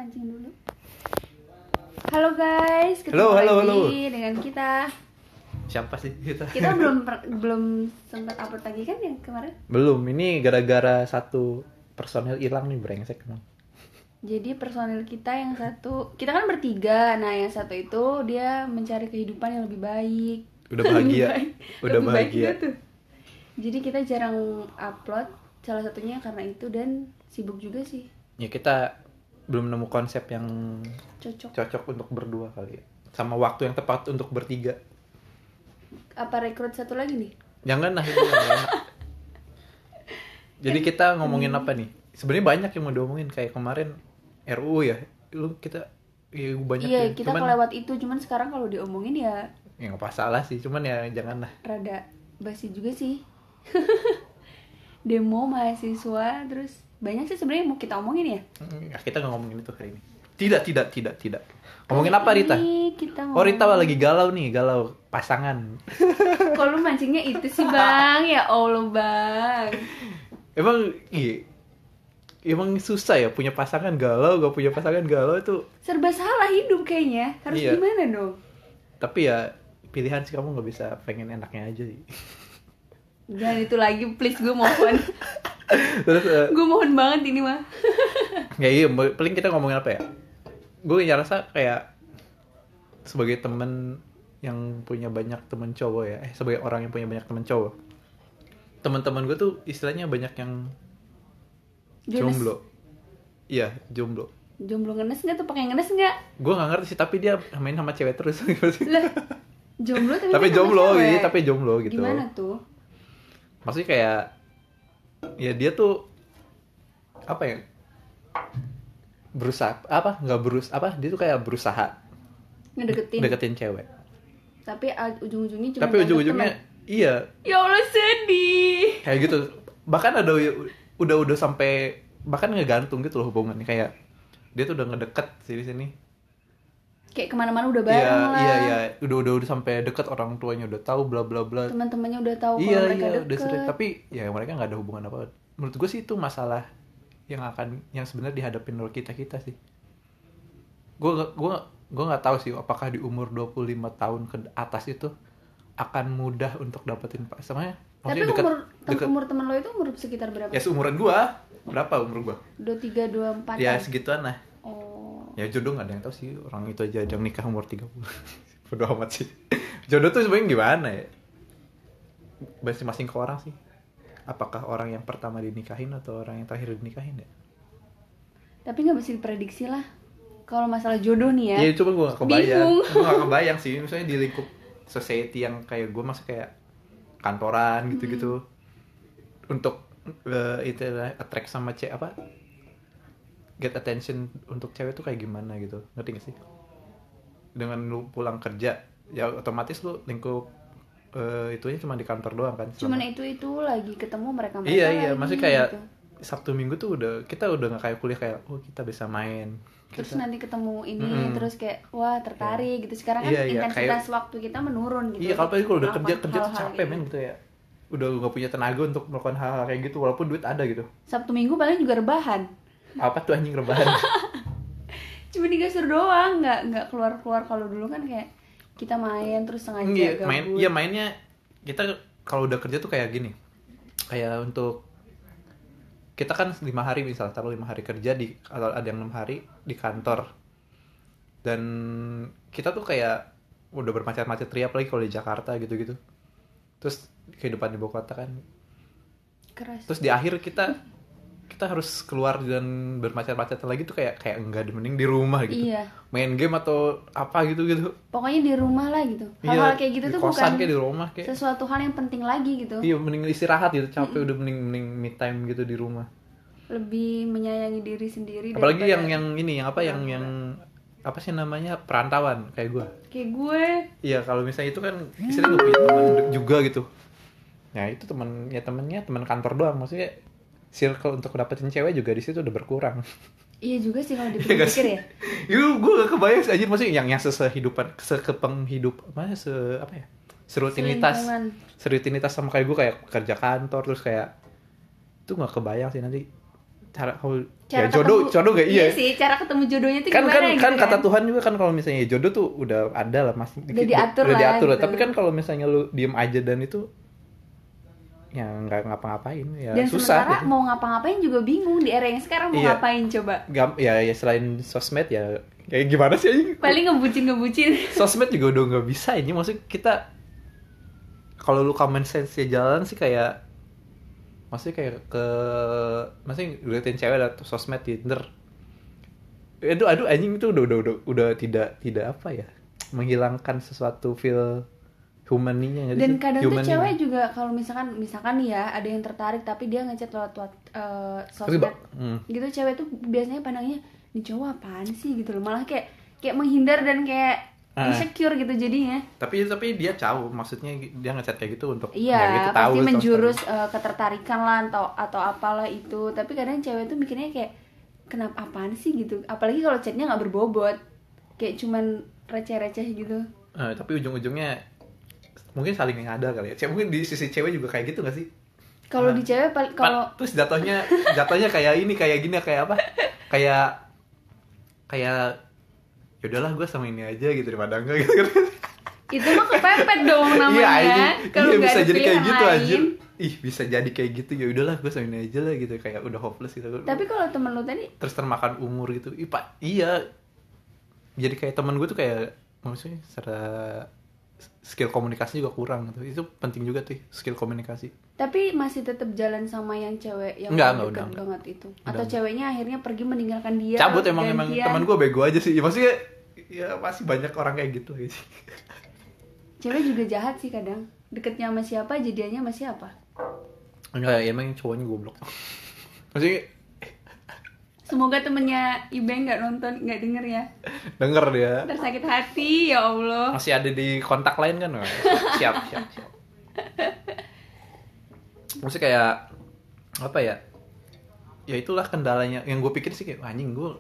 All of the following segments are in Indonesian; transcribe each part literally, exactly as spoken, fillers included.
pancing dulu. Halo guys, ketemu Halo, halo, lagi halo. dengan kita. Siapa sih kita? Kita belum per- belum sempat upload lagi kan yang kemarin. Belum, ini gara-gara satu personil hilang nih, brengsek emang. Jadi personil kita yang satu, kita kan bertiga. Nah yang satu itu dia mencari kehidupan yang lebih baik. Udah bahagia. Lebih baik. Udah Lebih baik bahagia. gitu. Jadi kita jarang upload, salah satunya karena itu dan sibuk juga sih. Ya kita belum nemu konsep yang Cocok. cocok untuk berdua kali ya. Sama waktu yang tepat untuk bertiga. Apa rekrut satu lagi nih? Jangan lah, itu nggak enak. Jadi kita ngomongin apa nih? Sebenarnya banyak yang mau diomongin, kayak kemarin R U U ya. Lu kita ya banyak Iya, ya. kita Cuman kelewat itu. Cuman sekarang kalau diomongin ya ya nggak masalah sih, cuman ya jangan lah. rada basi juga sih. Demo mahasiswa, terus banyak sih sebenarnya mau kita omongin ya. Ya, kita nggak ngomongin itu hari ini. Tidak, tidak, tidak, tidak. Ngomongin apa Rita? Ini kita Oh Rita ngomongin- lagi galau nih, galau pasangan. Kok lu mancingnya itu sih bang? Ya Allah bang. Emang iya, emang susah ya punya pasangan galau, gak punya pasangan galau itu. Serba salah hidup kayaknya. Harus Iya. gimana dong? Tapi ya pilihan sih, kamu nggak bisa pengen enaknya aja sih. Jangan itu lagi please, gue mohon. Terus eh, Gue mohon banget ini mah. ya iya, paling kita ngomongin apa ya? Gue ngerasa kayak sebagai temen yang punya banyak temen cowok ya, eh sebagai orang yang punya banyak temen cowok, teman-teman gue tuh istilahnya banyak yang Jonas. jomblo. Iya, jomblo. Jomblo ngenes nggak tuh? Pakai ngenes nggak? Gue nggak ngerti sih, tapi dia main sama cewek terus. Lah, jomblo tapi, tapi kan sama jomblo, cewek. iya, tapi jomblo gitu. Gimana tuh? Maksudnya kayak ya dia tuh apa ya, berusaha apa nggak berus apa dia tuh kayak berusaha Ngedeketin. deketin cewek, Tapi uh, ujung-ujungnya cuma tapi ujung-ujungnya iya ya Allah sedih. kayak gitu. Bahkan ada udah udah sampai bahkan ngegantung gitu loh hubungannya, kayak dia tuh udah ngedeket sih di sini. Kayak kemana-mana udah Iya bareng lah. iya iya udah udah udah sampai deket, orang tuanya udah tahu bla bla bla. Teman-temannya udah tahu Iya kalau mereka iya deket. udah sering, tapi ya mereka nggak ada hubungan apa. Menurut gue sih itu masalah yang akan yang sebenarnya dihadapin oleh kita kita sih. Gue gue gue nggak tahu sih apakah di umur dua puluh lima tahun ke atas itu akan mudah untuk dapetin pasangannya. Tapi Maksudnya umur tem- deket, umur teman lo itu umur sekitar berapa? ya seumuran gue. Berapa umur gue? dua puluh tiga, dua puluh empat. Ya kan? segituan lah. Oh. Ya jodoh nggak ada yang tahu sih, orang itu aja ada yang nikah umur tiga puluh. Bodoh amat sih. Jodoh tuh sebenarnya gimana ya? Masing-masing ke orang sih. Apakah orang yang pertama dinikahin atau orang yang terakhir dinikahin ya? Tapi nggak bisa diprediksi lah. Kalau masalah jodoh nih ya. Iya, cuma gue gak kebayang. Bingung. Gue gak kebayang sih, misalnya di lingkup society yang kayak gue, masih kayak kantoran gitu-gitu. Hmm. Untuk uh, itu lah, attract sama cewek apa? Get attention untuk cewek tuh kayak gimana gitu. Ngerti gak sih? Dengan lu pulang kerja, ya otomatis lu lingkup uh, itunya cuma di kantor doang kan. Cuman selama- itu itu lagi ketemu mereka mereka. Iya iya, lagi, maksudnya kayak gitu. Sabtu Minggu tuh udah kita udah nggak kayak kuliah kayak oh kita bisa main. Terus Kita- nanti ketemu ini, Mm-mm. terus kayak wah tertarik gitu. Sekarang kan Iya, iya, intensitas waktu kita menurun gitu. Iya, kalau apalagi kalau udah Melakukan kerja kerja tuh hal-hal capek kayak men gitu. gitu ya. Udah nggak punya tenaga untuk melakukan hal-hal kayak gitu walaupun duit ada gitu. Sabtu Minggu paling juga rebahan. Apa tuh anjing rebahan? Cuma di kasur doang, nggak nggak keluar keluar. Kalau dulu kan kayak kita main terus sengaja Iya, gabut. main iya mainnya kita kalau udah kerja tuh kayak gini. Kayak untuk kita kan lima hari misal taruh lima hari kerja di atau ada yang enam hari di kantor. Dan kita tuh kayak udah bermacet-macet ria apalagi kalau di Jakarta gitu-gitu. Terus kehidupan di ibu kota kan. Keras. Terus di akhir kita kita harus keluar dan bermacet-macet lagi tuh kayak kayak enggak, mending di rumah gitu. Iya. Main game atau apa gitu gitu. Pokoknya di rumah lah gitu. Hal-hal Iya, kayak gitu di tuh kosan bukan kayak di rumah kayak. sesuatu hal yang penting lagi gitu. Iya, mending istirahat gitu, capek udah mending mending me time gitu di rumah. Lebih menyayangi diri sendiri. Apalagi daripada- yang yang ini yang apa yang yang apa sih namanya, perantauan kayak gue. kayak gue. Iya, kalau misalnya itu kan istilahnya gue punya teman juga gitu. Nah itu teman ya temennya teman kantor doang, maksudnya circle untuk dapetin cewek juga di situ udah berkurang. Iya juga sih kalau Iya gak dipikir-pikir sih? ya. Itu gue gak kebayang sih, anjir, maksudnya yang yang sesehidupan, sekepenghidup, mana se apa ya, serutinitas, Selingkungan. serutinitas sama kayak gue, kayak kerja kantor terus kayak itu nggak kebayang sih nanti cara kalau Cara ya jodoh ketemu- jodoh gak iya, sih, cara ketemu jodohnya tuh kan gimana kan gitu kan kata Tuhan juga kan kalau misalnya jodoh tuh udah ada lah mas, Udah diatur udah lah, diatur lah. gitu. Tapi kan kalau misalnya lu diem aja dan itu ya nggak ngapa-ngapain ya Dan susah sementara gitu. mau ngapa-ngapain juga bingung di era yang sekarang mau Iya. ngapain coba. Gam- ya, ya selain sosmed ya kayak gimana sih anjing? Paling ngebucin-ngebucin. Sosmed juga udah nggak bisa ini, maksudnya kita kalau lu common sense ya jalan sih kayak maksudnya kayak ke maksudnya ngeliatin cewek atau sosmed Tinder, aduh aduh anjing itu udah udah udah udah tidak tidak apa ya, menghilangkan sesuatu feel humaninya nggak Dan sih? kadang tuh Humaninya. cewek juga kalau misalkan misalkan nih ya ada yang tertarik tapi dia ngechat lewat wat- eh, Tapi, sosmed Bang, hmm. gitu, cewek tuh biasanya pandangnya nih cowok apaan sih gitu loh, malah kayak kayak menghindar dan kayak Ah. insecure gitu jadinya. tapi tapi dia tahu maksudnya dia ngechat kayak gitu untuk Iya, ya gitu, tahu pasti sama menjurus sekali. eh, ketertarikan lah atau atau apalah itu. Tapi kadang cewek tuh mikirnya kayak kenapa apaan sih gitu. Apalagi kalau chatnya nggak berbobot, kayak cuman receh-receh gitu. Eh, tapi ujung-ujungnya mungkin saling ada kali ya. Cewek mungkin di sisi cewek juga kayak gitu nggak sih? Kalau Ah. di cewek pal- Pa- kalau terus jatuhnya jatuhnya kayak ini kayak gini kayak apa? Kayak kayak ya udahlah gue sama ini aja gitu daripada enggak gitu kan. itu mah kepepet dong Iya, namanya. anjing. Kalau Iya, nggak bisa ada jadi kayak pilihan gitu lain. anjir. Ih, bisa jadi kayak gitu. Ya udahlah gue sama ini aja lah gitu, kayak udah hopeless gitu. Tapi kalau temen lu tadi Terus termakan umur gitu. Ih, Pak, iya. Jadi kayak temen gue tuh kayak maksudnya secara skill komunikasi juga kurang gitu. Itu penting juga tuh skill komunikasi. tapi masih tetap jalan sama yang cewek yang Enggak, udah enggak, dekat udah, banget itu. Udah, Atau enggak. ceweknya akhirnya pergi meninggalkan dia. Cabut atau emang emang gantian. teman gue bego aja sih. Ya, maksudnya ya masih banyak orang kayak gitu aja. Cewek juga jahat sih kadang. Deketnya sama siapa, jadiannya sama siapa. Enggak, ya emang cowoknya goblok. Maksudnya Semoga temennya Ibeng nggak nonton, nggak denger ya. denger dia. Tersakit hati, ya Allah. Masih ada di kontak lain kan? Siap, siap, siap. Maksudnya kayak apa ya? Ya itulah kendalanya. Yang gue pikir sih kayak anjing gue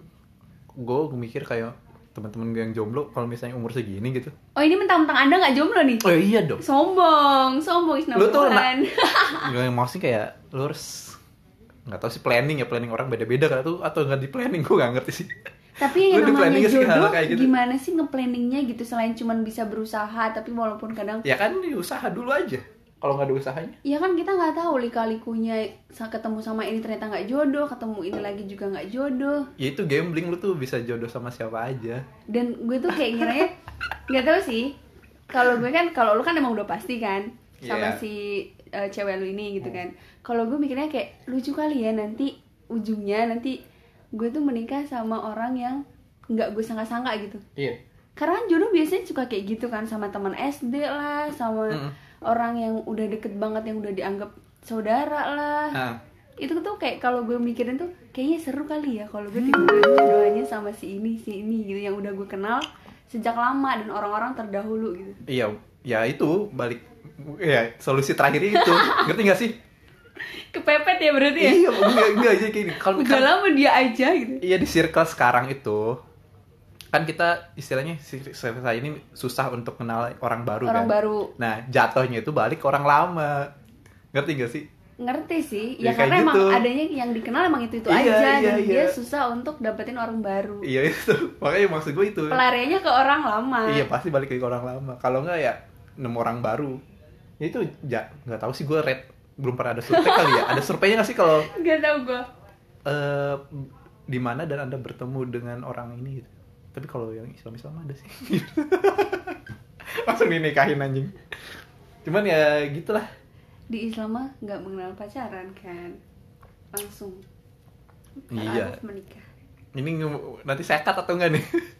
gue mikir kayak teman-teman gue yang jomblo kalau misalnya umur segini gitu. Oh ini mentang-mentang Anda nggak jomblo nih? Oh iya dong. Sombong, sombong is Lu tuh number one. Gak maksudnya kayak lu harus nggak tahu sih planning ya, planning orang beda-beda kan tuh atau nggak di planning gue nggak ngerti sih. Tapi Lu yang di planning namanya gak sih hal jodoh kayak gitu? gimana sih nge-planningnya gitu selain cuman bisa berusaha tapi walaupun kadang Ya kan usaha dulu aja. Kalau nggak ada usahanya. ya kan kita nggak tahu lika-likunya sa- ketemu sama ini ternyata nggak jodoh, ketemu ini lagi juga nggak jodoh. Ya itu gambling, lu tuh bisa jodoh sama siapa aja. Dan gue tuh kayak ngiranya nggak tahu sih. Kalau gue kan kalau lu kan emang udah pasti kan sama Iya. si uh, cewek lu ini gitu kan. Kalau gue mikirnya kayak lucu kali ya nanti ujungnya nanti gue tuh menikah sama orang yang nggak gue sangka-sangka gitu. Iya. Karena kan jodoh biasanya suka kayak gitu kan, sama teman S D lah, sama Mm-mm. orang yang udah deket banget yang udah dianggap saudara lah. Nah, Itu tuh kayak kalau gue mikirin tuh kayaknya seru kali ya kalau gue tiba-tiba jodohannya sama si ini si ini gitu yang udah gue kenal sejak lama dan orang-orang terdahulu gitu. iya, ya itu balik ya solusi terakhir itu. Ngerti gak sih? Kepepet ya berarti ya. Iya, enggak enggak aja kayak gini. Kalau Udah lama dia aja gitu. iya di circle sekarang itu kan kita istilahnya circle saya ini susah untuk kenal orang baru Orang kan. baru. Nah, jatuhnya itu balik ke orang lama. Ngerti gak sih? Ngerti sih. Ya, Ya, kayak karena emang gitu. adanya yang dikenal emang itu-itu Iya, aja iya, dan iya. dia susah untuk dapetin orang baru. Iya itu. Makanya maksud gue itu. Pelariannya ke orang lama. Iya, pasti balik ke orang lama. Kalau enggak ya nemu orang baru. Ya itu ja, nggak tahu sih gue red belum pernah ada survei kali ya. Ada surveinya nggak sih kalau Gak tau gue. eh di mana dan Anda bertemu dengan orang ini gitu. Tapi kalau yang Islam-Islam ada sih. Langsung dinikahin anjing. Cuman ya gitulah. Di Islam mah nggak mengenal pacaran kan, langsung Iya. harus menikah. Ini nge- nanti sekat atau enggak nih?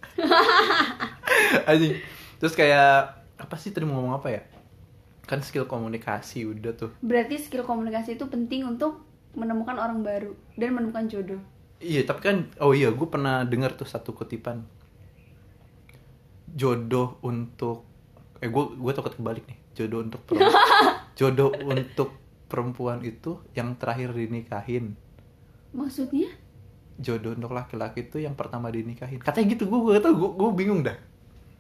Anjing. Terus kayak apa sih tadi mau ngomong apa ya? Kan skill komunikasi udah tuh. Berarti skill komunikasi itu penting untuk menemukan orang baru dan menemukan jodoh. Iya, tapi kan oh iya, gue pernah dengar tuh satu kutipan. Jodoh untuk eh gue gue takut kebalik nih. Jodoh untuk perempuan. Jodoh untuk perempuan itu yang terakhir dinikahin.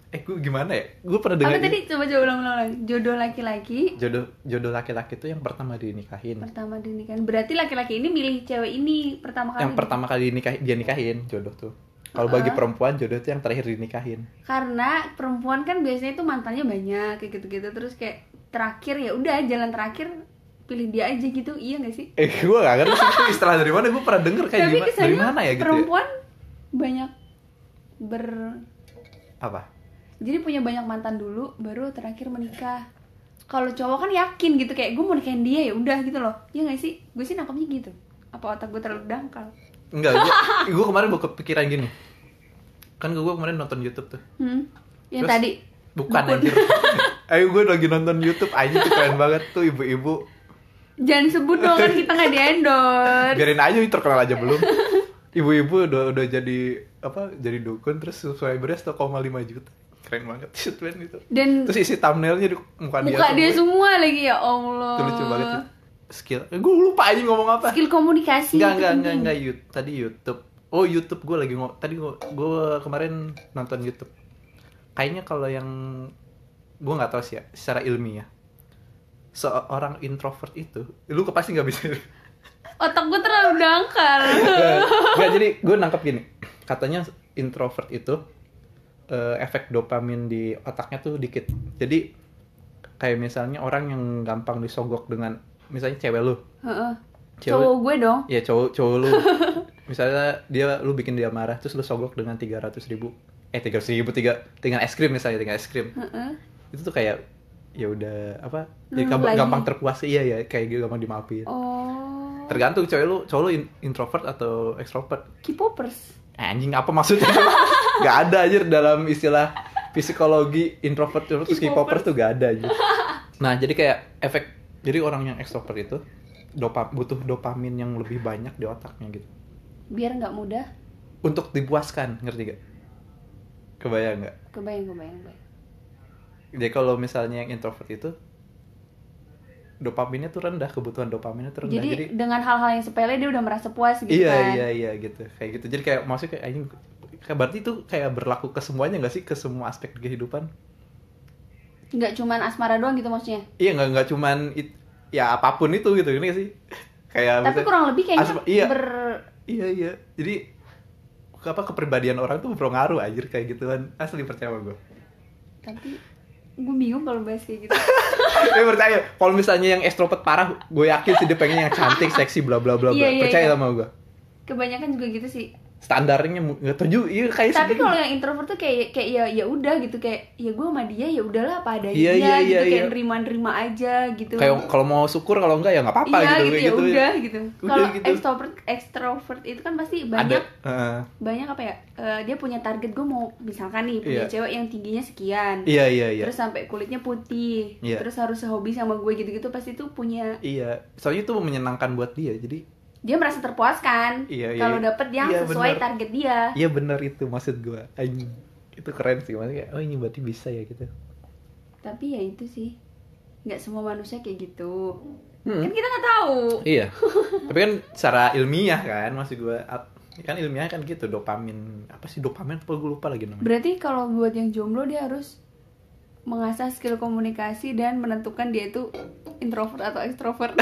eh gue gimana ya? Gue pernah Apa dengar tadi? Coba coba ulang-ulang. Jodoh laki-laki jodoh jodoh laki-laki tuh yang pertama dinikahin. pertama dinikahin. Berarti laki-laki ini milih cewek ini pertama kali. Yang pertama kali dinikahin dia nikahin jodoh tuh. Kalau bagi perempuan jodoh tuh yang terakhir dinikahin. Karena perempuan kan biasanya tuh mantannya banyak kayak gitu-gitu, terus kayak terakhir ya udah jalan terakhir pilih dia aja gitu. Iya gak sih? Eh gue gak ngerti sih itu istilah dari mana, gue pernah denger kayak Tapi gimana, dari kesannya mana ya gitu ya. perempuan banyak ber Apa? jadi punya banyak mantan dulu baru terakhir menikah. Kalau cowok kan yakin gitu kayak gue mau nikahin dia ya udah gitu loh. Iya gak sih? Gue sih nangkepnya gitu. Apa otak gue terlalu dangkal? Enggak, gue, gue kemarin gue kepikiran gini. Kan gue kemarin nonton YouTube tuh. Hmm. Yang Terus, tadi bukan Dukun. anjir. Ayo gue lagi nonton YouTube aja tuh keren banget tuh ibu-ibu. Jangan sebut dong kan kita nggak di-endorse. Biarin aja terkenal aja belum. Ibu-ibu udah udah jadi apa? Jadi dukun terus subscribernya satu koma lima juta. Keren banget shitman itu. Dan Terus isi thumbnailnya di muka dia. muka dia semua. semua lagi ya Allah. Itu lucu banget sih. Skill. Eh, gue lupa aja ngomong apa. Skill komunikasi. Enggak, itu enggak, enggak, penting. enggak, YouTube. Tadi YouTube. Oh, YouTube gue lagi ngomong. Tadi gue gue kemarin nonton YouTube. Kayaknya kalau yang gue nggak tahu sih ya, secara ilmiah. Seorang introvert itu, lu pasti nggak bisa. Otak gue terlalu dangkal. Enggak, jadi gue nangkep gini. Katanya introvert itu eh, efek dopamin di otaknya tuh dikit. Jadi kayak misalnya orang yang gampang disogok dengan misalnya cewek lu. Heeh. Cewek- Cowok gue dong. Ya cowok cowok lu. Misalnya dia lu bikin dia marah terus lu sogok dengan tiga ratus ribu. Eh tiga ratus ribu tiga dengan es krim misalnya, dengan es krim. Heeh. Itu tuh kayak ya udah apa? Lu Ya, gampang, lagi. gampang terpuas, iya ya, kayak gitu gampang dimaafin. Oh. Tergantung cewek lu, cowok lu in- introvert atau extrovert. K-popers. Anjing apa maksudnya? Gak ada aja dalam istilah psikologi introvert terus K-popers tuh gak ada aja. Nah, jadi kayak efek, jadi orang yang extrovert itu dopa, butuh dopamin yang lebih banyak di otaknya gitu. Biar nggak mudah. Untuk dipuaskan, ngerti gak? Kebayang gak? Kebayang, kebayang, kebayang. Jadi kalau misalnya yang introvert itu dopaminnya tuh rendah, kebutuhan dopaminnya tuh rendah. Jadi, Jadi, dengan hal-hal yang sepele dia udah merasa puas gitu iya kan. iya iya gitu. Kayak gitu. Jadi kayak maksudnya kayak anjing, kayak berarti itu kayak berlaku ke semuanya gak sih? Ke semua aspek kehidupan. Nggak cuman asmara doang gitu maksudnya. Iya, nggak nggak cuman it, ya apapun itu gitu ini sih. Kayak Tapi misalnya- kurang lebih kayaknya asma- iya. ber Iya iya. Jadi apa kepribadian orang tuh berpengaruh anjir kayak gituan. Asli percaya sama gue. tapi gue bingung kalau bahas kayak gitu. Eh percaya. Kalau misalnya yang extrovert parah, gue yakin sih dia pengen yang cantik, seksi, bla bla bla bla. Iya, iya, Percaya iya. sama gue. Kebanyakan juga gitu sih. Standarnya mu- nggak tahu juga. Iya kayak Tapi segini. kalau yang introvert tuh kayak kayak ya ya udah gitu, kayak ya gue sama dia ya udahlah apa adanya Iya, dia iya, gitu, iya, kayak iya. nerima-nerima aja gitu. Kayak kalau mau syukur, kalau enggak ya nggak apa-apa iya gitu. gitu, kayak ya udah gitu. Udah Kalau gitu. extrovert extrovert itu kan pasti Ada. banyak Heeh. banyak apa ya? eh, dia punya target, gue mau misalkan nih punya Iya. cewek yang tingginya sekian. Iya iya iya. Terus sampai kulitnya putih. Iya. Terus harus sehobi sama gue gitu-gitu, pasti tuh punya, Iya. Soalnya itu menyenangkan buat dia. Jadi dia merasa terpuaskan Iya, iya, kalau iya. dapet yang Iya, sesuai bener. target dia. iya benar itu maksud gue. Anjing. Itu keren sih. Maksudnya kayak, oh ini berarti bisa ya gitu. Tapi ya itu sih, nggak semua manusia kayak gitu. Hmm. Kan kita nggak tahu. Iya. Tapi kan secara ilmiah kan, maksud gue kan ilmiah kan gitu, dopamin. Apa sih dopamin? Apa gue lupa lagi namanya. Berarti kalau buat yang jomblo dia harus mengasah skill komunikasi dan menentukan dia itu introvert atau extrovert.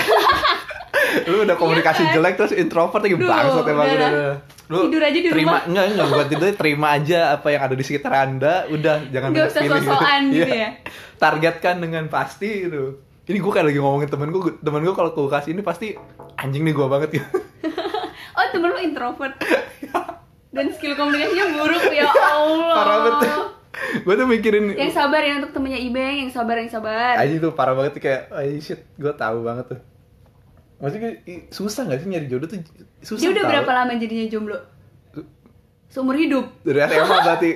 Lu udah komunikasi Iya kan? jelek terus introvert lagi Duh, bangsat emang udah udah. lah. udah. Lu Tidur aja di terima, rumah. Enggak, enggak buat tidur, terima aja apa yang ada di sekitar Anda, udah jangan Nggak usah pilih sok-sokan gitu Iya. ya. Targetkan dengan pasti gitu. Ini gue kayak lagi ngomongin temen gue, temen gue kalau gue kasih ini pasti anjing nih gue banget gitu. Oh temen lu introvert dan skill komunikasinya buruk, ya Allah. Parah banget. Gue tuh mikirin Yang sabar ya untuk temennya Ibeng, yang sabar yang sabar. anjing tuh parah banget tuh, kayak oh shit, gue tahu banget tuh. Maksudnya i- susah gak sih nyari jodoh tuh, susah. Dia udah tau. berapa lama jadinya jomblo? Seumur hidup. Dari S M A berarti.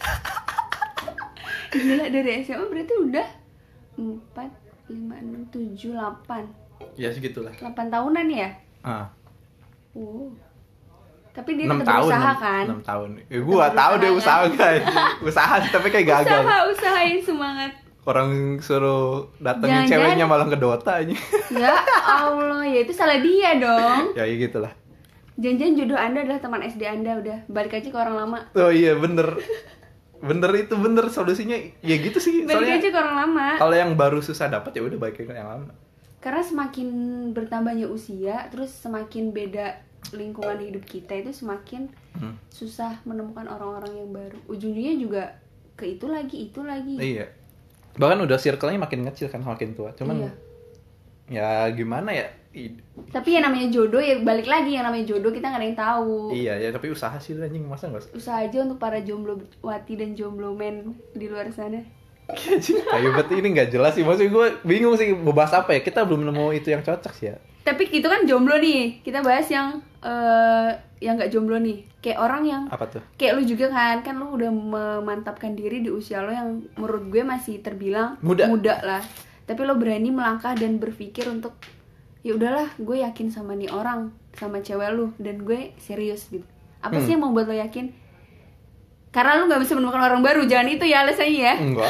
Gila, dari S M A berarti udah empat, lima, enam, tujuh, delapan Ya segitulah. delapan tahunan ya? Ah. Oh. Tapi dia enam tetap tahun, berusaha enam- kan? enam tahun. Ya, gua Tetap tahu dia berusaha, usaha guys. Usaha sih tapi kayak gagal. Usaha, usahain semangat. Orang suruh datengin Jangan-jangan- ceweknya malah ke Dota aja. Ya Allah, ya itu salah dia dong. Ya gitu lah. Jangan-jangan jodoh Anda adalah teman S D Anda, udah balik aja ke orang lama. Oh iya bener. Bener itu bener solusinya ya gitu sih. Balik Soalnya aja ke orang lama. kalau yang baru susah dapat ya udah balik ke yang lama. Karena semakin bertambahnya usia, terus semakin beda lingkungan hidup kita itu semakin Hmm. susah menemukan orang-orang yang baru. Ujungnya juga ke itu lagi, itu lagi. Iya. Bahkan udah circle-nya makin kecil kan makin tua. Cuman Iya. ya gimana ya? I- Tapi yang namanya jodoh ya balik lagi, yang namanya jodoh kita nggak ada yang tahu. iya ya tapi usaha sih lu, anjing masa nggak? Usaha aja untuk para jomblo wati dan jomblo men di luar sana. Kayak berarti ini nggak jelas sih. Maksudnya gue bingung sih mau bahas apa ya. Kita belum nemu itu yang cocok sih ya. Tapi itu kan jomblo nih. Kita bahas yang eh yang nggak jomblo nih. Kayak orang yang Apa tuh? kayak lu juga kan, kan lu udah memantapkan diri di usia lo yang menurut gue masih terbilang Muda. lah. Tapi lo berani melangkah dan berpikir untuk ya udahlah, gue yakin sama nih orang, sama cewek lu dan gue serius gitu. Apa Hmm. sih yang membuat lo yakin? Karena lu nggak bisa menemukan orang baru, jangan itu ya alasannya ya. Enggak.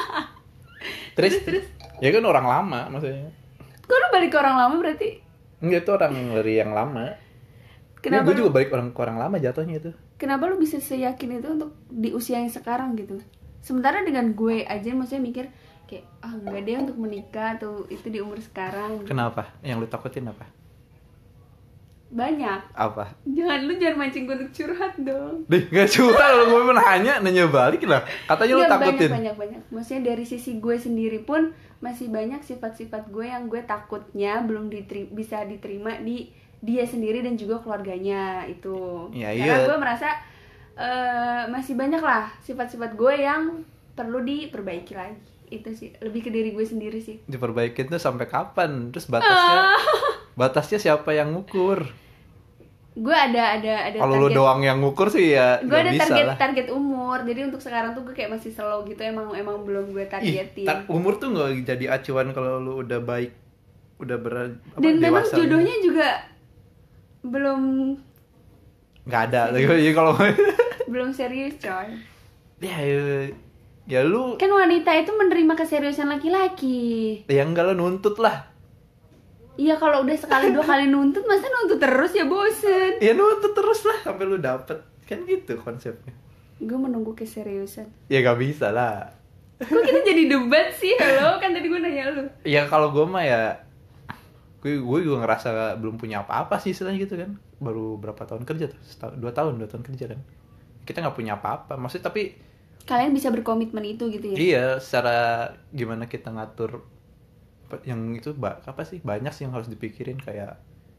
terus, terus? Ya kan orang lama maksudnya. Kok lu balik ke orang lama berarti? Enggak itu orang dari yang lama. Kenapa Gue lu- juga balik orang ke orang lama jatuhnya itu. Kenapa lu bisa seyakin itu untuk di usia yang sekarang gitu? Sementara dengan gue aja maksudnya mikir kayak ah nggak deh untuk menikah atau itu di umur sekarang. Kenapa? Yang lu takutin apa? Banyak. Apa? Jangan lu jangan mancing gue untuk curhat dong. Deh, gak curhat lu gue nanya, nanya balik lah. Katanya lu Nggak, takutin. banyak banyak banyak. Maksudnya dari sisi gue sendiri pun masih banyak sifat-sifat gue yang gue takutnya belum diteri- bisa diterima di dia sendiri dan juga keluarganya itu. Ya, Karena iya. gue merasa eh, masih banyak lah sifat-sifat gue yang perlu diperbaiki lagi. Itu sih lebih ke diri gue sendiri sih. Diperbaikin tuh sampai kapan? Terus batasnya batasnya siapa yang ngukur? Gue ada ada ada Kalau lu doang yang ngukur sih ya gue nggak ada bisa target lah. target umur, jadi untuk sekarang tuh gue kayak masih slow gitu, emang emang belum gue Ih, targetin. tar- umur tuh nggak jadi acuan kalau lu udah baik, udah ber apa, Dan memang dewasa. jodohnya juga belum nggak ada. Jadi kalau belum serius coy. ya, ya ya lu Kan wanita itu menerima keseriusan laki-laki. ya enggak lo nuntut lah. Iya kalau udah sekali dua kali nuntut, masa nuntut terus ya bosen. Ya nuntut terus lah sampai lu dapet. Kan gitu konsepnya. Gue menunggu keseriusan. Ya nggak bisa lah. Kok kita jadi debat sih? Halo, kan tadi gue nanya lu. Ya kalau gue mah ya gue gue juga ngerasa belum punya apa-apa sih istilahnya gitu kan. Baru berapa tahun kerja tuh? Setahun, dua tahun, dua tahun kerja kan. Kita nggak punya apa-apa. Maksudnya tapi Kalian bisa berkomitmen itu gitu ya? iya, secara gimana kita ngatur pe- yang itu ba- apa sih banyak sih yang harus dipikirin kayak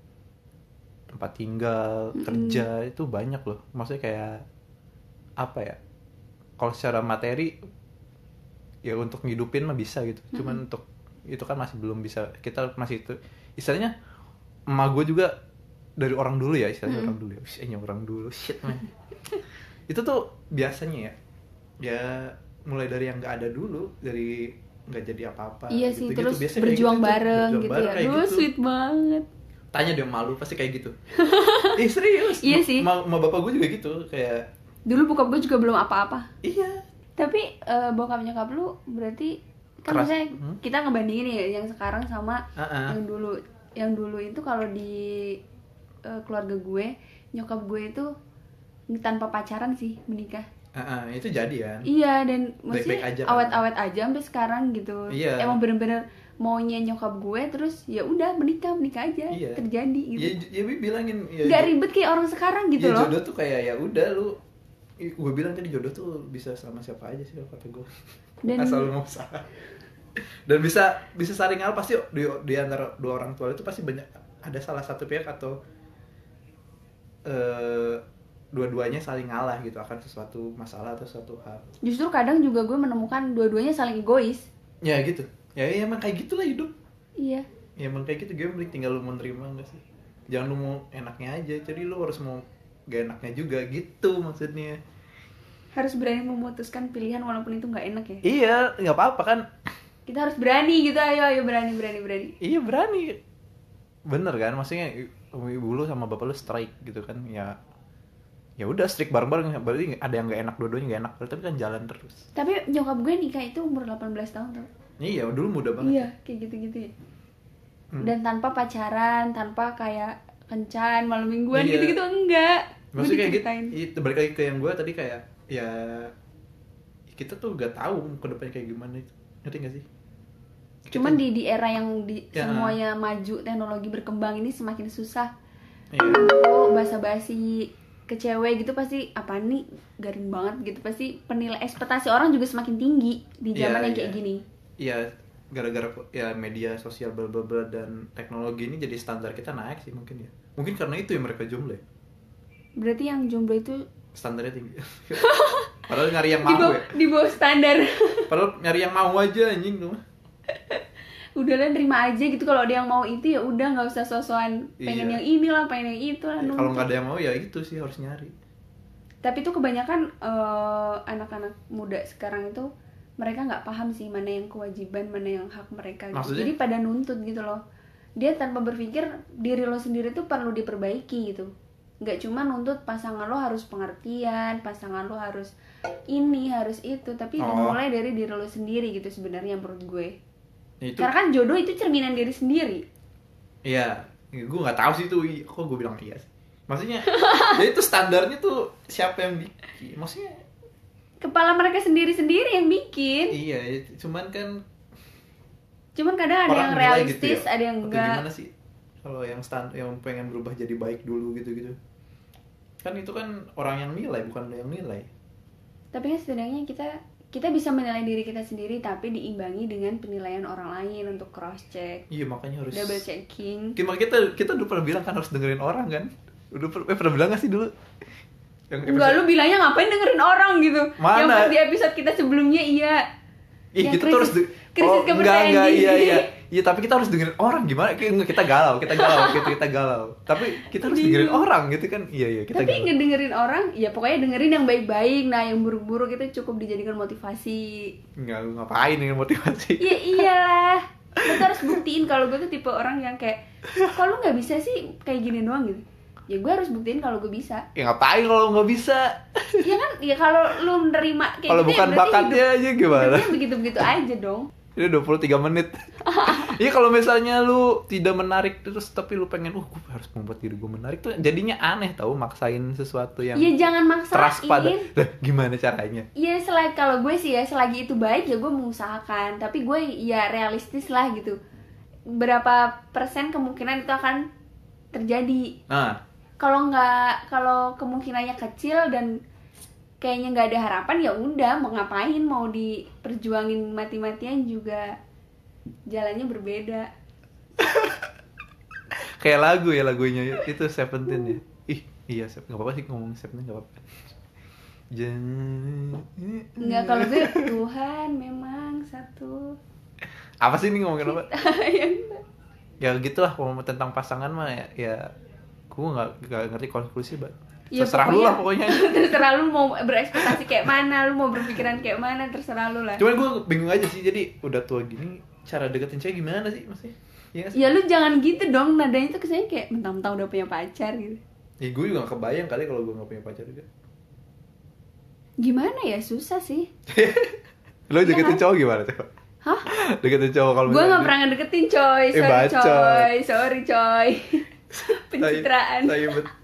tempat tinggal, Mm-mm. kerja itu banyak loh. Maksudnya kayak apa ya? Kalau secara materi ya untuk ngidupin mah bisa gitu. Cuman untuk itu kan masih belum bisa. Kita masih itu istilahnya emak gue juga dari orang dulu ya, istilahnya orang dulu ya. Istilahnya orang dulu shit man. Itu tuh biasanya ya ya mulai dari yang nggak ada dulu, dari nggak jadi apa-apa Iya sih, gitu-gitu. terus Biasanya kayak berjuang gitu tuh, bareng berjuang gitu bareng ya. kayak Duh, gitu. sweet banget. Tanya dia malu pasti kayak gitu. Eh serius? Iya sih. Ma, ma bapak gue juga gitu kayak Dulu bokap gue juga belum apa-apa. iya. Tapi eh, bokap nyokap lu berarti kan Keras. misalnya Hmm. kita ngebandingin ya yang sekarang sama Uh-uh. yang dulu. Yang dulu itu kalau di eh, keluarga gue, nyokap gue itu tanpa pacaran sih menikah. Uh-uh, itu jadi kan. Iya, dan Baik-baik maksudnya aja kan? awet-awet aja sampai sekarang gitu. Iya. Emang bener-bener maunya nyokap gue, terus ya udah menikah menikah aja Iya. terjadi gitu. Ya, ya Bi bilangin ya. Nggak jo- ribet kayak orang sekarang gitu ya, loh. jodoh tuh kayak ya udah lu gue bilang tadi jodoh tuh bisa sama siapa aja sih kalau kata gue. Dan- Asal lu mau usaha. Dan bisa bisa saling ngalah pasti di, di antara dua orang tua itu pasti banyak ada salah satu pihak atau eh dua-duanya saling ngalah gitu akan sesuatu masalah atau sesuatu hal. Justru kadang juga gue menemukan dua-duanya saling egois. Ya gitu. Ya, ya emang kayak gitulah hidup. Iya. Ya emang kayak gitu, gue mending tinggal lu mau nerima enggak sih. Jangan lu mau enaknya aja, jadi lu harus mau gak enaknya juga gitu maksudnya. Harus berani memutuskan pilihan walaupun itu nggak enak ya. Iya, nggak apa-apa kan. Kita harus berani gitu, ayo ayo berani berani berani. Iya berani. Bener kan, maksudnya ibu lu sama bapak lu strike gitu kan. Ya ya udah strike bareng-bareng, berarti ada yang nggak enak, dua-duanya nggak enak, tapi kan jalan terus. Tapi nyokap gue nikah itu umur delapan belas tahun tau. Iya, dulu muda banget. Iya, kayak gitu-gitu ya. Hmm. Dan tanpa pacaran, tanpa kayak kencan malam mingguan Iya. gitu-gitu enggak. Gue Maksudnya kayak gitu, diceritain. itu balik lagi ke yang gue tadi kayak ya kita tuh gak tahu ke depannya kayak gimana itu, ngerti gak sih? Kita, cuman di di era yang di ya, semuanya maju, teknologi berkembang ini semakin susah. iya. Oh, basa-basi ke cewek gitu pasti apa nih garing banget gitu, pasti penilai ekspektasi orang juga semakin tinggi di zaman Iya, yang kayak iya. gini. Iya, gara-gara ya media sosial bla bla bla dan teknologi ini jadi standar kita naik sih mungkin ya. Mungkin karena itu ya mereka jomblo ya. Berarti yang jomblo itu Standarnya tinggi. Padahal nyari yang di mau bawah, ya. di bawah standar. Padahal nyari yang mau aja anjing tuh. Udahlah terima aja gitu, kalau ada yang mau itu ya udah, nggak usah sosokan pengen Iya. yang inilah, pengen yang itu lah. Ya, nuntut. kalau nggak ada yang mau ya itu sih harus nyari. Tapi tuh kebanyakan eh, anak-anak muda sekarang itu mereka nggak paham sih mana yang kewajiban, mana yang hak mereka gitu. Maksudnya? Jadi pada nuntut gitu loh. Dia tanpa berpikir diri lo sendiri tuh perlu diperbaiki gitu. Nggak cuma nuntut pasangan lo harus pengertian, pasangan lo harus ini, harus itu, tapi Oh. dimulai dari diri lo sendiri gitu sebenarnya menurut gue. Itu Karena kan jodoh itu cerminan diri sendiri. iya, gue nggak tahu sih tuh. i- Kok gue bilang iya sih? Maksudnya, ya itu standarnya tuh siapa yang bikin? Maksudnya Kepala mereka sendiri-sendiri yang bikin. iya, ya, cuman kan Cuman kadang ada orang yang nilai realistis, gitu ya? ada yang Atau enggak. gimana sih? Kalau yang stand, yang pengen berubah jadi baik dulu gitu-gitu. Kan itu kan orang yang nilai, bukan lo yang nilai. Tapi kan setidaknya kita kita bisa menilai diri kita sendiri, tapi diimbangi dengan penilaian orang lain untuk cross check, Iya, makanya harus double checking. Kita kita kita udah pernah bilang kan harus dengerin orang kan? Udah per- eh, pernah bilang gak sih dulu? Yang Enggak, lu bilangnya ngapain dengerin orang gitu. Mana? Yang pas di episode kita sebelumnya iya. Ih, Yang kita tuh harus krisis- de- krisis oh, enggak kepercayaan enggak diri. iya iya. Iya, tapi kita harus dengerin orang gimana? Kayak enggak, kita galau, kita galau, kita kita galau. Tapi kita harus Bingung. dengerin orang gitu kan. Iya iya, kita Tapi galau. ngedengerin orang, ya pokoknya dengerin yang baik-baik. Nah, yang buruk-buruk itu cukup dijadikan motivasi. Enggak, lu ngapain dengan motivasi? Iya iyalah. Lu tuh harus buktiin kalau gue tuh tipe orang yang kayak, kok lu nggak bisa sih kayak gini doang gitu. Ya gue harus buktiin kalau gue bisa. Ya ngapain kalau nggak bisa? Ya kan, ya kalau lu menerima kayak Kalau gitu bukan ya berarti bakatnya hidup- aja gimana? hidupnya begitu-begitu aja dong. Ini dua puluh tiga menit. Iya, kalau misalnya lu tidak menarik terus tapi lu pengen, uh, gue harus membuat diri gue menarik tuh jadinya aneh tau, maksain sesuatu yang Ya jangan keras pada. maksain. Lah, gimana caranya? Ya selagi, kalau gue sih ya selagi itu baik ya gue mengusahakan. Tapi gue ya realistis lah gitu. Berapa persen kemungkinan itu akan terjadi. Nah, Kalau nggak, kalau kemungkinannya kecil dan kayaknya nggak ada harapan, ya udah mau ngapain, mau diperjuangin mati-matian juga jalannya berbeda. kayak lagu ya, lagunya itu Seventeen ya. Ih, iya, Sep- nggak apa-apa sih ngomong Seventeen, nggak apa-apa. Jangan. Nggak, kalau gue Tuhan memang satu. Apa sih ini ngomongin apa? Yang Ya gitulah, kalau tentang pasangan mah ya, ya gue nggak nggak ngerti konklusi, Mbak. Ya, Terserah lu lah pokoknya. terserah lu mau berekspektasi kayak mana, lu mau berpikiran kayak mana, terserah lu lah. Cuman gue bingung aja sih, jadi udah tua gini cara deketin cewek gimana sih maksudnya? Iya nggak sih? Ya lu jangan gitu dong, nadanya tuh kesannya kayak mentang-mentang udah punya pacar gitu. Ya gue juga gak kebayang kali kalau gue gak punya pacar juga. Gimana ya, susah sih. Lo deketin kan? cowok gimana coba? Hah? Deketin cowok kalau Gue misalnya gak dia- pernah ngedeketin coy, Eh, sorry bacot. coy, sorry coy. Pencitraan. Tai- tai bet-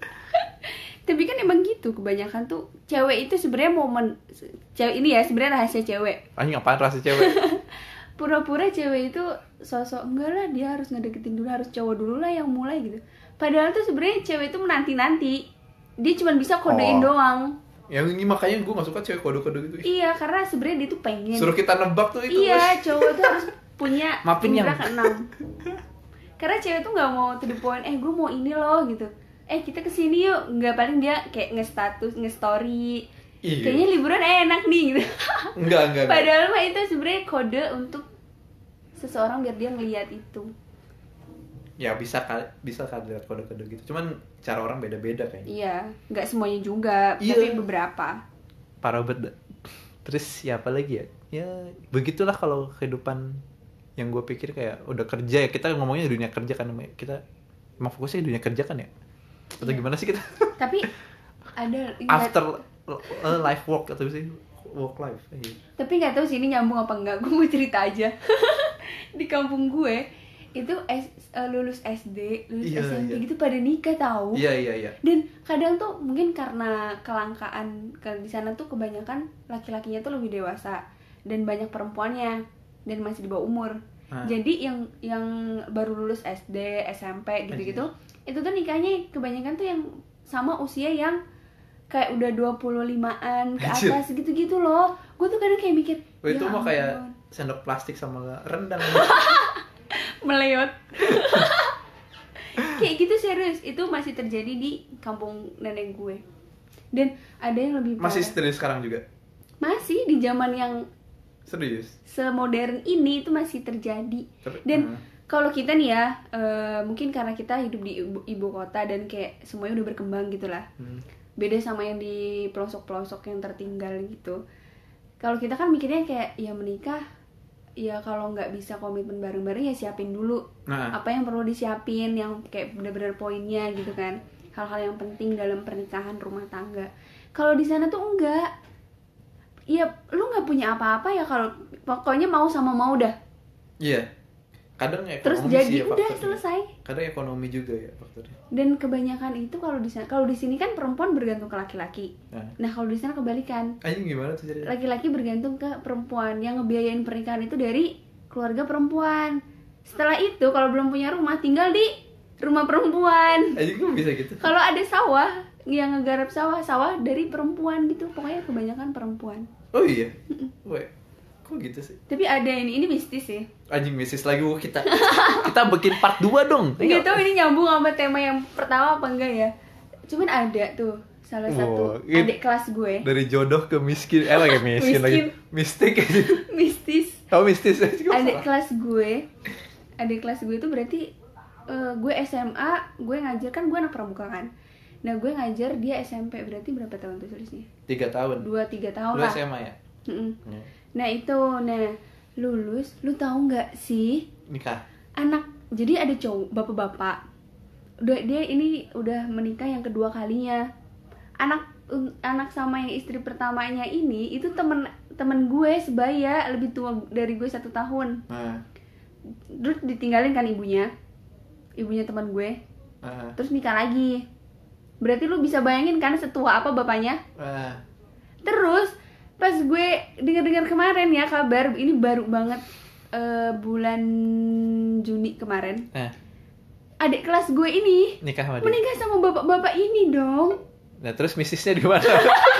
Tapi kan emang gitu, kebanyakan tuh cewek itu sebenarnya momen cewek ini ya sebenarnya rahasia cewek. Anjing apaan rasa cewek? Pura-pura cewek itu sosok enggak lah, dia harus ngedeketin dulu, harus cowok dulu lah yang mulai gitu. Padahal tuh sebenarnya cewek itu menanti-nanti. Dia cuma bisa kodein Oh. doang. Yang ini makanya gue gak suka cewek kode-kode gitu. Iya, karena sebenarnya dia tuh pengen. Suruh kita nebak tuh itu. Iya, cowok tuh harus punya Maafin indera yang- keenam. Karena cewek tuh nggak mau to the point, eh gue mau ini loh gitu. Eh kita kesini yuk, nggak, paling dia kayak nge-status, nge-story. Iya. Kayaknya liburan enak nih gitu. Enggak, enggak, enggak. Padahal mah itu sebenarnya kode untuk seseorang biar dia ngelihat itu. Ya bisa kali, bisa kali lihat kode-kode gitu. Cuman cara orang beda-beda kayaknya. Iya, nggak semuanya juga, Iya. tapi beberapa. Parah banget. Terus siapa lagi ya? Ya begitulah kalau kehidupan yang gue pikir kayak udah kerja ya. Kita ngomongnya dunia kerja kan. Kita emang fokusnya di dunia kerja kan ya? Atau Iya. gimana sih kita? Tapi ada After uh, life work atau sih work life. Iya. Tapi nggak tahu sih ini nyambung apa enggak. Gue mau cerita aja. Di kampung gue itu S, uh, lulus S D, lulus Iya, S M P iya. gitu pada nikah tahu. Iya iya iya. Dan kadang tuh mungkin karena kelangkaan ke di sana tuh kebanyakan laki-lakinya tuh lebih dewasa dan banyak perempuannya dan masih di bawah umur. Ah. Jadi yang yang baru lulus S D, S M P gitu-gitu, itu tuh nikahnya kebanyakan tuh yang sama usia yang kayak udah dua puluh limaan ke Anjir. atas gitu-gitu loh. Gue tuh kadang kayak mikir, Oh, itu ya mah kayak ampun, sendok plastik sama rendang. meleot. Kayak gitu serius, itu masih terjadi di kampung nenek gue. Dan ada yang lebih Masih parah. serius sekarang juga. Masih di zaman yang Serius. semodern ini itu masih terjadi. Tapi, Dan uh, kalau kita nih ya, eh, mungkin karena kita hidup di ibu, ibu kota dan kayak semuanya udah berkembang gitu lah. hmm. Beda sama yang di pelosok-pelosok yang tertinggal gitu. Kalau kita kan mikirnya kayak ya menikah, ya kalau nggak bisa komitmen bareng-bareng ya siapin dulu Nah, apa yang perlu disiapin, yang kayak bener-bener poinnya gitu kan, hal-hal yang penting dalam pernikahan rumah tangga. Kalau di sana tuh enggak, ya lu nggak punya apa-apa ya kalau pokoknya mau sama mau dah, iya. Kadang ekonomi terus sih jadi ya udah faktornya. selesai. Kadang ekonomi juga ya faktornya. Dan kebanyakan itu kalau di sana, kalau di sini kan perempuan bergantung ke laki-laki. Nah, Nah kalau di sana kebalikan, anjing gimana tuh ceritanya? laki-laki bergantung ke perempuan, yang ngebiayain pernikahan itu dari keluarga perempuan. Setelah itu kalau belum punya rumah tinggal di rumah perempuan. Anjing kok bisa gitu? Kalau ada sawah, yang ngegarap sawah, sawah dari perempuan gitu. Pokoknya kebanyakan perempuan. Oh iya. Weh, kok gitu sih? Tapi ada ini, ini mistis sih. Anjing mistis lagi. Wah, kita kita bikin part dua dong. Gak tau ini nyambung sama tema yang pertama apa enggak ya. Cuman ada tuh salah satu Wow, ini- adik kelas gue, Dari jodoh ke miskin. Eh lagi miskin, Miskin. lagi. Mistik. mistis. Oh mistis. Adik kelas gue, adik kelas gue itu berarti eh, gue S M A, gue ngajar kan, gue anak pramuka kan. Nah gue ngajar, dia S M P, berarti berapa tahun tuh selisihnya? Tiga tahun. Dua tiga tahun Lu lah. S M A ya? Mm-mm. Ya. Nah itu, nah lulus, lu tahu nggak sih Nikah. anak, jadi ada cowok bapak-bapak, udah dia ini udah menikah yang kedua kalinya. Anak un- anak sama yang istri pertamanya ini itu temen temen gue sebaya, lebih tua dari gue satu tahun. Nah, Terus ditinggalin kan ibunya, ibunya teman gue, nah, terus nikah lagi. Berarti lu bisa bayangin kan setua apa bapaknya. nah. Terus pas gue dengar-dengar kemarin ya kabar ini baru banget, eh, bulan Juni kemarin, Nah, adik kelas gue ini nikah sama dia. menikah sama bapak-bapak ini dong. Nah, terus mistisnya di mana?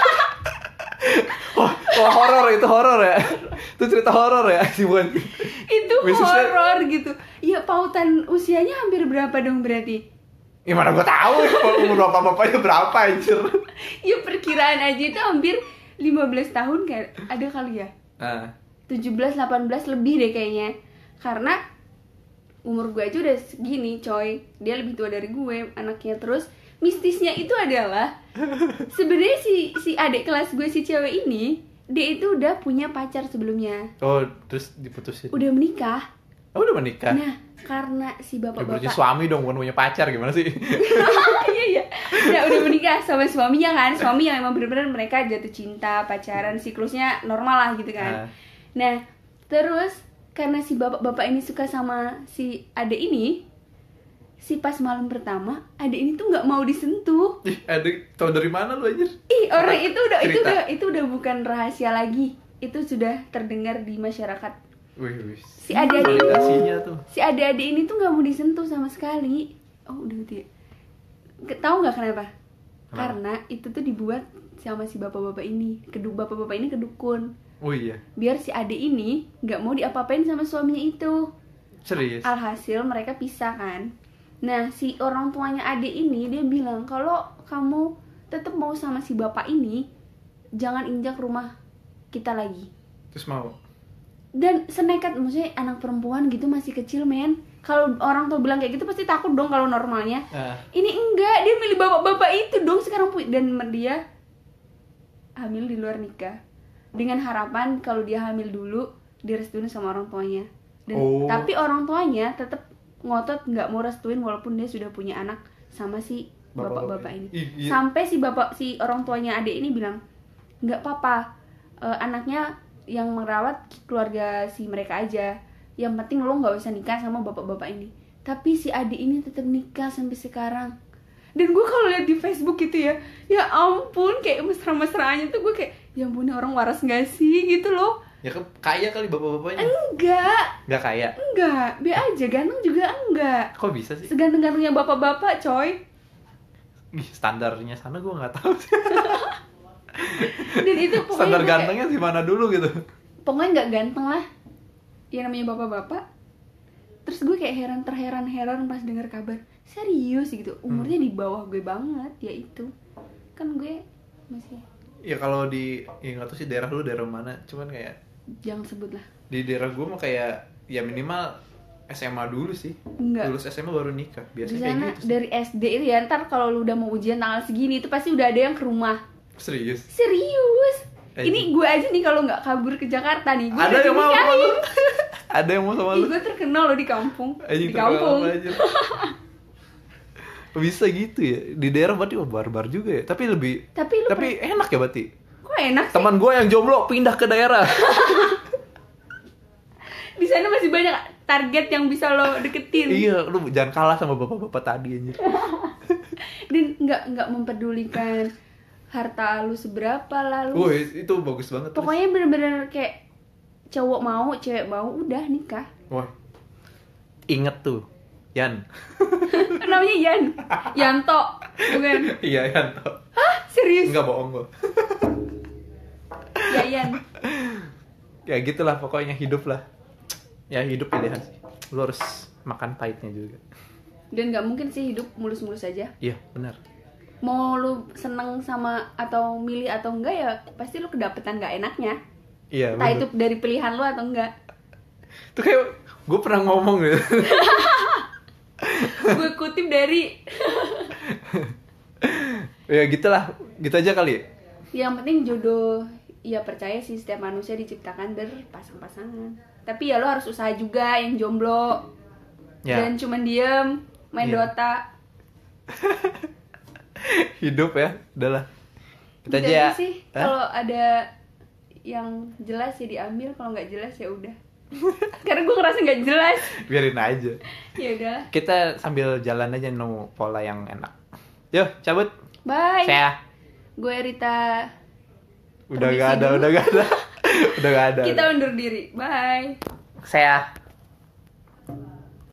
oh, oh, horor itu horor ya. Itu cerita horor ya, sih bukan. Itu Mistisnya- horor gitu. Ya pautan usianya hampir berapa dong berarti? Gimana gua tahu umur bapak-bapaknya berapa anjir. Ya perkiraan aja itu hampir lima belas tahun kayak ada kali ya. Nah, tujuh belas delapan belas lebih deh kayaknya. Karena umur gue aja udah segini coy, dia lebih tua dari gue anaknya. Terus mistisnya itu adalah sebenarnya si si adik kelas gue, si cewek ini, dia itu udah punya pacar sebelumnya, oh, terus diputusin. udah menikah. Oh, udah menikah. Nah karena si Ya, berarti bapak-bapak suami dong, bukan punya pacar, gimana sih? iya iya, nah udah menikah sama suaminya kan, suami yang emang bener-bener mereka jatuh cinta, pacaran, siklusnya normal lah gitu kan. Nah. Nah terus karena si bapak-bapak ini suka sama si adek ini, si pas malam pertama adek ini tuh nggak mau disentuh. Ih, adik, tau dari mana lu anjir? Ih orang itu udah itu Cerita. udah itu udah bukan rahasia lagi, itu sudah terdengar di masyarakat. Wih, wih. Si adik-adik ini, Validasinya tuh. si adik-adik ini tuh nggak mau disentuh sama sekali. Oh udah gitu ya. Ke- Tahu nggak kenapa? Kenapa? Karena itu tuh dibuat sama si bapak-bapak ini. Kedua bapak-bapak ini kedukun. Oh iya, Biar si adik ini nggak mau diapa-apain sama suaminya itu. serius. Alhasil mereka pisah kan. Nah si orang tuanya adik ini dia bilang kalau kamu tetap mau sama si bapak ini, jangan injak rumah kita lagi. Terus mau. Dan senekat, maksudnya anak perempuan gitu masih kecil men. Kalau orang tua bilang kayak gitu pasti takut dong kalau normalnya. Nah, Ini enggak, dia milih bapak-bapak itu dong sekarang pu- dan dia hamil di luar nikah dengan harapan kalau dia hamil dulu direstuin sama orang tuanya. Dan Oh. tapi orang tuanya tetap ngotot nggak mau restuin walaupun dia sudah punya anak sama si Bapak-bapak bapak-bapak ini. ini. Ih, iya. Sampai si bapak si orang tuanya adik ini bilang nggak apa-apa, eh, anaknya yang merawat keluarga si mereka aja. yang penting lo nggak usah nikah sama bapak-bapak ini. Tapi si adik ini tetap nikah sampai sekarang. Dan gue kalau lihat di Facebook gitu ya, ya ampun, kayak mesra-mesraannya tuh gue kayak, ya ampun ini orang waras nggak sih gitu loh. Ya kan kaya kali bapak-bapaknya. Enggak. Nggak kaya. Enggak, be aja, ganteng juga enggak. Kok bisa sih? Seganteng-gantengnya bapak-bapak, coy. Ih, standarnya sana gue nggak tahu sih. Dan itu pokoknya Standar gue gantengnya di mana dulu gitu. kayak, pokoknya nggak ganteng lah. Yang namanya bapak-bapak. Terus gue kayak heran terheran-heran pas dengar kabar. Serius gitu, umurnya Hmm. di bawah gue banget, ya itu. Kan gue masih, Ya kalau di, ya nggak tahu sih daerah lu daerah mana, cuman kayak jangan sebut lah. di daerah gue mah kayak ya minimal S M A dulu sih. Enggak. Lulus S M A baru nikah. Di Biasanya kayak sana gitu sih. dari S D itu ya, ntar kalau lu udah mau ujian tanggal segini itu pasti udah ada yang ke rumah. Serius. Serius. Eh, Ini gue aja nih kalau nggak kabur ke Jakarta nih, gue Ada udah yang mau sama dinikahin. lu. Ada yang mau sama Ih, lu. gue terkenal loh di kampung. Anjing, Di kampung. terkenal aja. Bisa gitu ya. Di daerah berarti wah, barbar juga ya. Tapi lebih Tapi lu tapi enak ya berarti. kok enak sih? Teman gue yang jomblo pindah ke daerah. Di sana masih banyak target yang bisa lo deketin. Iya, lu jangan kalah sama bapak-bapak tadi anjir. Dan nggak nggak mempedulikan harta lu seberapa lah lu. Woi, itu bagus banget. Pokoknya bener-bener kayak cowok mau, cewek mau, udah nikah. Wah. Inget tuh, Yan. Namanya Yan. Yanto, bukan? Iya, Yanto. Hah? Serius? Enggak bohong gua. Ya Yan. Ya gitulah pokoknya hidup lah. Ya hidup pilihan sih. Lu harus makan pahitnya juga. Dan nggak mungkin sih hidup mulus-mulus aja. Iya, benar. Mau lu seneng sama atau milih atau enggak ya pasti lu kedapetan nggak enaknya. Iya, Entah bener. itu dari pilihan lu atau enggak. Itu kayak gue pernah ngomong gitu. Gue kutip dari Ya gitulah, gitu aja kali. yang penting jodoh. Ya percaya sih setiap manusia diciptakan berpasang-pasangan. Tapi ya lo harus usaha juga yang jomblo. Ya. Jangan cuma diem main Iya. Dota. Hidup ya, udahlah. Kita Gitu aja ya. aja sih. Hah? Kalau ada yang jelas ya diambil, kalau nggak jelas ya udah. Karena gue ngerasa nggak jelas. Biarin aja. Ya udah. Kita sambil jalan aja nemu pola yang enak. Yuk, cabut. Bye. Saya. Gue Rita. Udah Permisi gak ada, dulu. udah gak ada. Udah gak ada. Kita undur diri. Bye. Saya.